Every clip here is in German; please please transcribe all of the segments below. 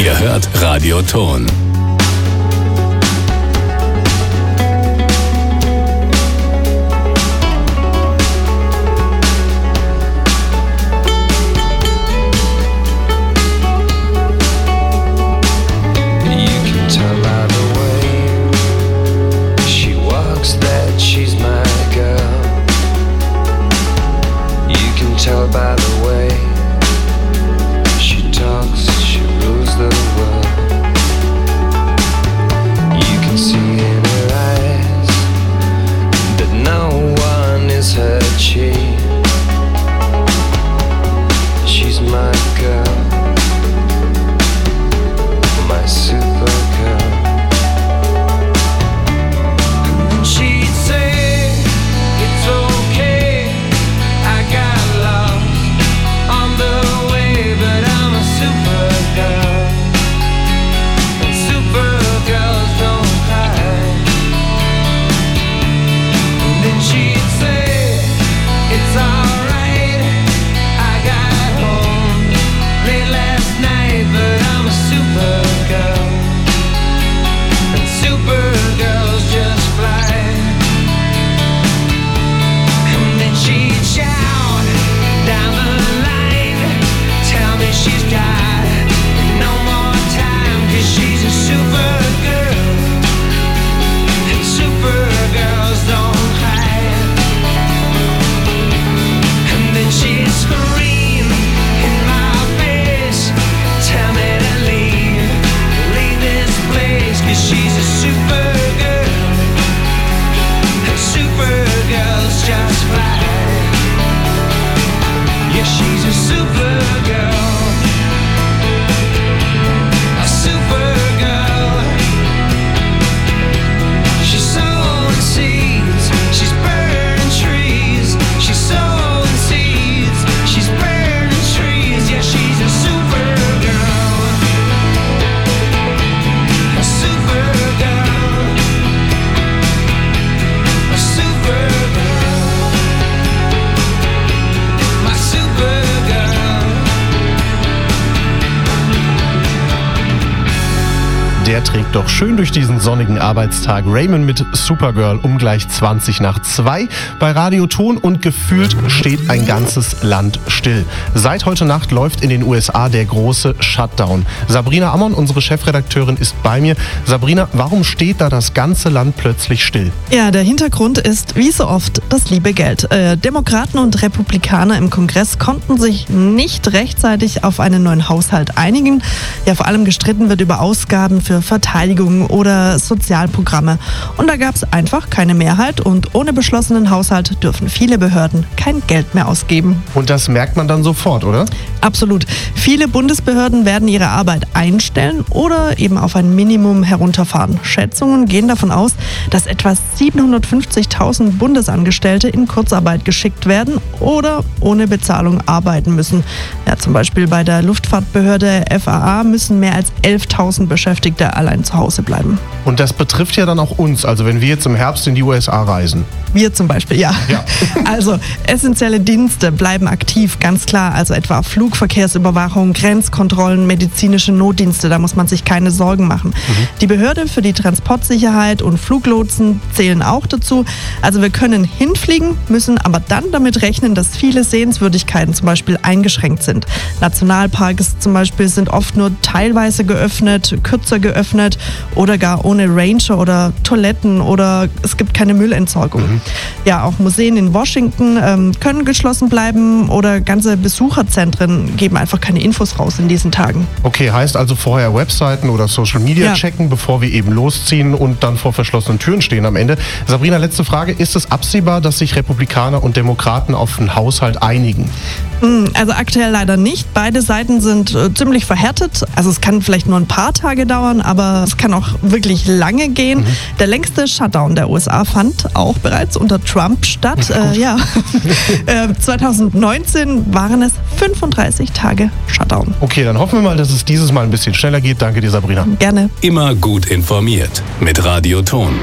Ihr hört Radio Ton. Tell by the way she talks, she rules the world. You can see in her eyes that no one is her chief. She's my girl, my super girl. And then she'd say, it's okay, I got on the way, but I'm a supergirl, and supergirls don't cry. And then she'd say, it's alright, I got home late last night, but I'm a supergirl, and supergirls just fly. And then she'd shout down the she's got no more time, 'cause she's a supergirl, and supergirls don't hide. And then she'd scream in my face, tell me to leave this place, 'cause she's a supergirl, and supergirls just fly. Yeah, she's a supergirl. Der trägt doch schön durch diesen sonnigen Arbeitstag. Raymond mit Supergirl um gleich 2:20. Bei Radio Ton, und gefühlt steht ein ganzes Land still. Seit heute Nacht läuft in den USA der große Shutdown. Sabrina Ammon, unsere Chefredakteurin, ist bei mir. Sabrina, warum steht da das ganze Land plötzlich still? Ja, der Hintergrund ist, wie so oft, das liebe Geld. Demokraten und Republikaner im Kongress konnten sich nicht rechtzeitig auf einen neuen Haushalt einigen. Ja, vor allem gestritten wird über Ausgaben für Verteidigung oder Sozialprogramme. Und da gab es einfach keine Mehrheit, und ohne beschlossenen Haushalt dürfen viele Behörden kein Geld mehr ausgeben. Und das merkt man dann sofort, oder? Absolut. Viele Bundesbehörden werden ihre Arbeit einstellen oder eben auf ein Minimum herunterfahren. Schätzungen gehen davon aus, dass etwa 750.000 Bundesangestellte in Kurzarbeit geschickt werden oder ohne Bezahlung arbeiten müssen. Ja, zum Beispiel bei der Luftfahrtbehörde FAA müssen mehr als 11.000 Beschäftigte allein zu Hause bleiben. Und das betrifft ja dann auch uns, also wenn wir jetzt im Herbst in die USA reisen. Wir zum Beispiel, ja. Also essentielle Dienste bleiben aktiv, ganz klar. Also etwa Flugverkehrsüberwachung, Grenzkontrollen, medizinische Notdienste, da muss man sich keine Sorgen machen. Die Behörde für die Transportsicherheit und Fluglotsen zählen auch dazu. Also wir können hinfliegen, müssen aber dann damit rechnen, dass viele Sehenswürdigkeiten zum Beispiel eingeschränkt sind. Nationalparks zum Beispiel sind oft nur teilweise geöffnet, kürzer geöffnet oder gar ohne Ranger oder Toiletten, oder es gibt keine Müllentsorgung. Ja, auch Museen in Washington können geschlossen bleiben, oder ganze Besucherzentren geben einfach keine Infos raus in diesen Tagen. Okay, heißt also vorher Webseiten oder Social Media checken, bevor wir eben losziehen und dann vor verschlossenen Türen stehen am Ende. Sabrina, letzte Frage. Ist es absehbar, dass sich Republikaner und Demokraten auf einen Haushalt einigen? Also aktuell leider nicht. Beide Seiten sind ziemlich verhärtet. Also es kann vielleicht nur ein paar Tage dauern, aber es kann auch wirklich lange gehen. Der längste Shutdown der USA fand auch bereits unter Trump statt. 2019 waren es 35 Tage Shutdown. Okay, dann hoffen wir mal, dass es dieses Mal ein bisschen schneller geht. Danke dir, Sabrina. Gerne. Immer gut informiert mit Radio Ton.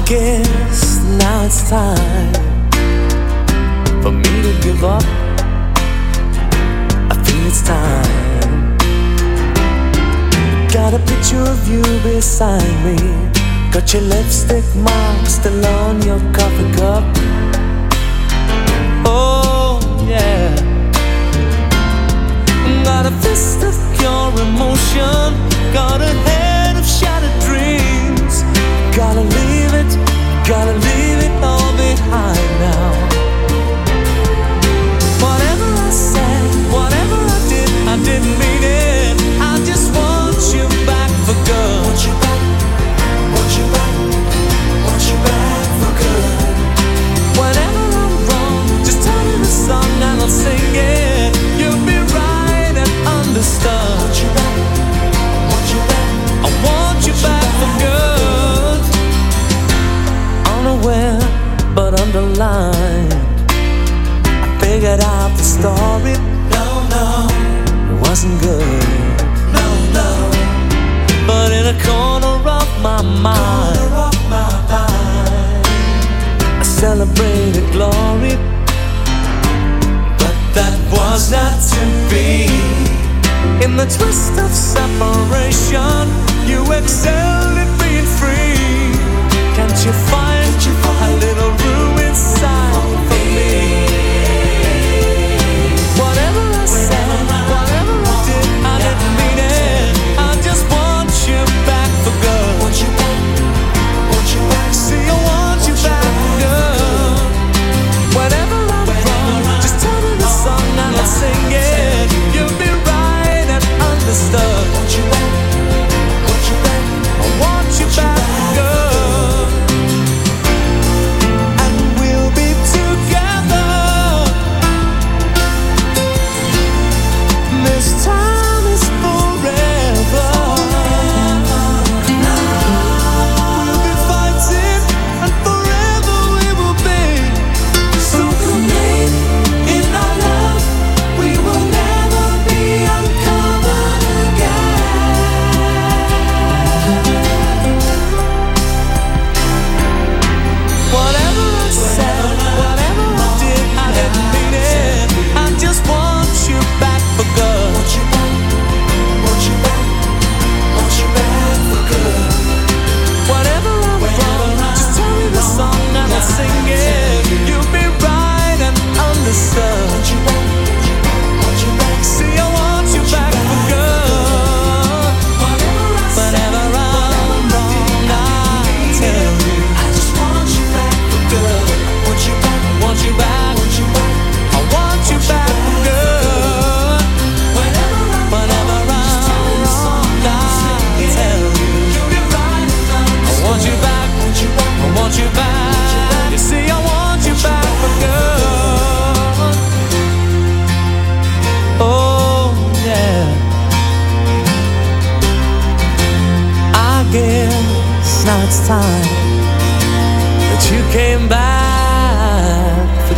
guess now it's time for me to give up. I feel it's time. Got a picture of you beside me. Got your lipstick mark still on your coffee cup. Oh yeah. Got a fist of pure emotion. Got a head of shattered dreams. Gotta leave it all behind now. Whatever I said, whatever I didn't mean it. I just want you back for good. Want you back, want you back, want you back for good. Whenever I'm wrong, just tell me the song and I'll sing it. You'll be right and understood. Want you back, want you back, I want you back for good. Unaware but underlined, I figured out the story. No, it wasn't good. No, but in a corner of my mind, I celebrated glory. But that was not to be. In the twist of separation, you excelled at being free. Can't you find a little room inside for me? Whatever I said, whatever I didn't mean it. I just want you back for good. Want you back, want you back. See, I want you back for good. Whenever I'm wrong, just tell me the song and I'll sing it. You'll be right and understood. Want you back, want you back. I want you back for good. Now it's time that you came back for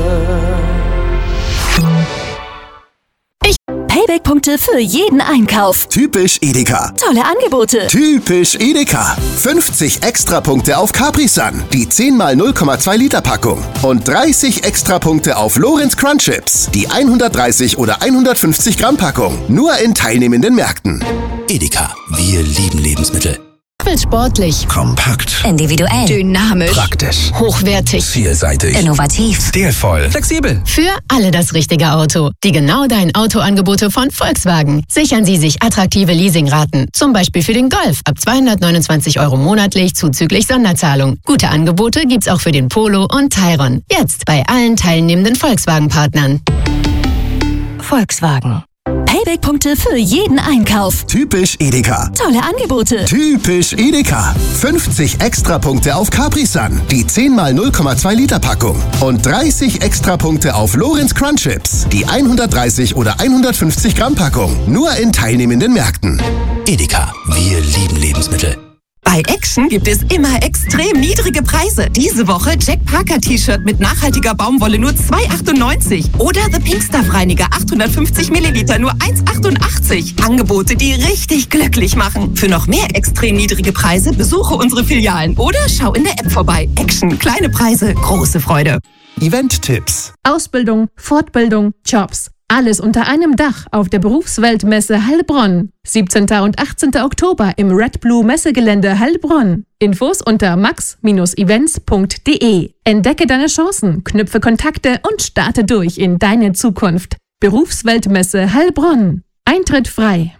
good. Payback-Punkte für jeden Einkauf. Typisch Edeka. Tolle Angebote. Typisch Edeka. 50 Extrapunkte auf Capri-Sun, die 10x 0,2 Liter Packung. Und 30 Extrapunkte auf Lorenz Crunch Chips, die 130 oder 150 Gramm Packung. Nur in teilnehmenden Märkten. Edeka. Wir lieben Lebensmittel. Sportlich, kompakt, individuell, dynamisch, praktisch, hochwertig, vielseitig, innovativ, stilvoll, flexibel. Für alle das richtige Auto. Die genau dein Autoangebote von Volkswagen. Sichern Sie sich attraktive Leasingraten. Zum Beispiel für den Golf ab 229 € monatlich zuzüglich Sonderzahlung. Gute Angebote gibt's auch für den Polo und Tayron. Jetzt bei allen teilnehmenden Volkswagen-Partnern. Volkswagen. Payback-Punkte für jeden Einkauf. Typisch Edeka. Tolle Angebote. Typisch Edeka. 50 Extrapunkte auf Capri-Sun, die 10x 0,2 Liter Packung. Und 30 Extrapunkte auf Lorenz Crunch Chips, die 130 oder 150 Gramm Packung. Nur in teilnehmenden Märkten. Edeka. Wir lieben Lebensmittel. Bei Bei Action gibt es immer extrem niedrige Preise. Diese Woche Jack Parker T-Shirt mit nachhaltiger Baumwolle nur 2,98. Oder The Pink Stuff Reiniger 850 Milliliter nur 1,88. Angebote, die richtig glücklich machen. Für noch mehr extrem niedrige Preise besuche unsere Filialen oder schau in der App vorbei. Action, kleine Preise, große Freude. Event-Tipps. Ausbildung, Fortbildung, Jobs. Alles unter einem Dach auf der Berufsweltmesse Heilbronn. 17. und 18. Oktober im Red Blue Messegelände Heilbronn. Infos unter max-events.de. Entdecke deine Chancen, knüpfe Kontakte und starte durch in deine Zukunft. Berufsweltmesse Heilbronn. Eintritt frei.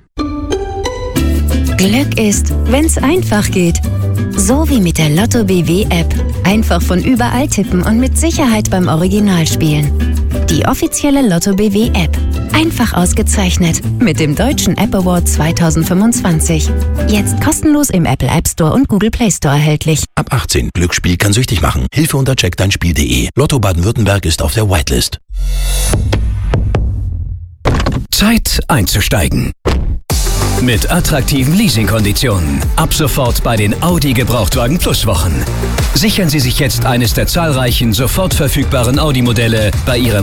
Glück ist, wenn's einfach geht. So wie mit der Lotto BW App. Einfach von überall tippen und mit Sicherheit beim Original spielen. Die offizielle Lotto BW App. Einfach ausgezeichnet mit dem Deutschen App Award 2025. Jetzt kostenlos im Apple App Store und Google Play Store erhältlich. Ab 18. Glücksspiel kann süchtig machen. Hilfe unter checkdeinspiel.de. Lotto Baden-Württemberg ist auf der Whitelist. Zeit einzusteigen. Mit attraktiven Leasingkonditionen. Ab sofort bei den Audi Gebrauchtwagen Plus Wochen. Sichern Sie sich jetzt eines der zahlreichen sofort verfügbaren Audi-Modelle bei Ihrem